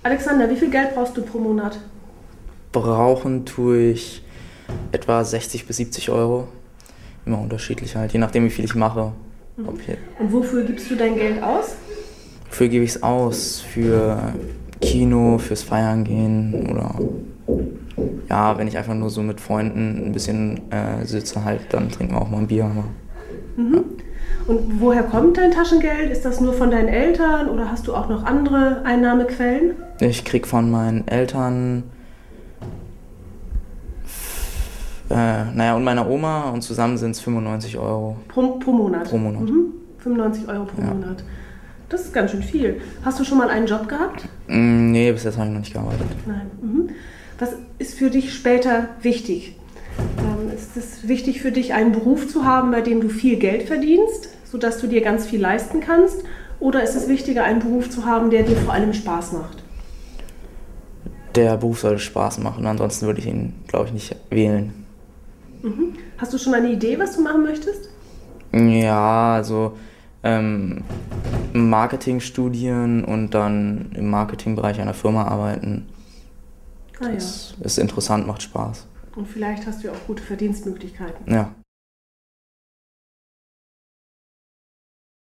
Alexander, wie viel Geld brauchst du pro Monat? Brauchen tue ich etwa 60 bis 70 Euro. Immer unterschiedlich halt, je nachdem wie viel ich mache. Okay. Und wofür gibst du dein Geld aus? Wofür gebe ich es aus? Für Kino, fürs Feiern gehen oder ja, wenn ich einfach nur so mit Freunden ein bisschen sitze halt, dann trinken wir auch mal ein Bier. Aber, ja. Und woher kommt dein Taschengeld? Ist das nur von deinen Eltern oder hast du auch noch andere Einnahmequellen? Ich krieg von meinen Eltern, und meiner Oma und zusammen sind es 95 Euro. Pro Monat? Pro Monat. 95 Euro pro Monat. Das ist ganz schön viel. Hast du schon mal einen Job gehabt? Nee, bis jetzt habe ich noch nicht gearbeitet. Nein. Was ist für dich später wichtig? Ist es wichtig für dich, einen Beruf zu haben, bei dem du viel Geld verdienst, sodass du dir ganz viel leisten kannst? Oder ist es wichtiger, einen Beruf zu haben, der dir vor allem Spaß macht? Der Beruf sollte Spaß machen, ansonsten würde ich ihn, glaube ich, nicht wählen. Hast du schon eine Idee, was du machen möchtest? Ja, also Marketingstudien und dann im Marketingbereich einer Firma arbeiten. Das ist interessant, macht Spaß. Und vielleicht hast du ja auch gute Verdienstmöglichkeiten. Ja.